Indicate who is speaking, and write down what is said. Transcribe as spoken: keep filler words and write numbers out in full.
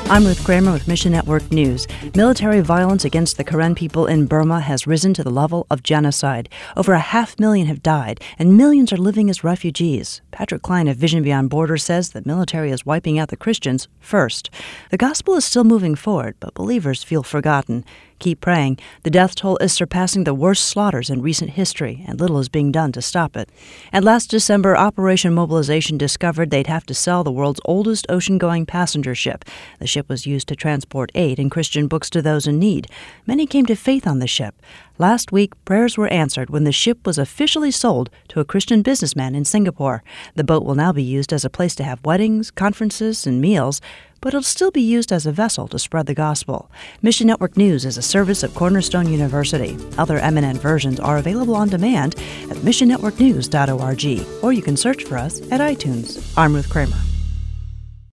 Speaker 1: I'm Ruth Kramer with Mission Network News. Military violence against the Karen people in Burma has risen to the level of genocide. Over a half million have died, and millions are living as refugees. Patrick Klein of Vision Beyond Borders says the military is wiping out the Christians first. The gospel is still moving forward, but believers feel forgotten. Keep praying. The death toll is surpassing the worst slaughters in recent history, and little is being done to stop it. And last December, Operation Mobilization discovered they'd have to sell the world's oldest ocean-going passenger ship. The ship was used to transport aid and Christian books to those in need. Many came to faith on the ship. Last week, prayers were answered when the ship was officially sold to a Christian businessman in Singapore. The boat will now be used as a place to have weddings, conferences, and meals, but it'll still be used as a vessel to spread the gospel. Mission Network News is a service of Cornerstone University. Other eminent versions are available on demand at mission network news dot org, or you can search for us at iTunes. I'm Ruth Kramer.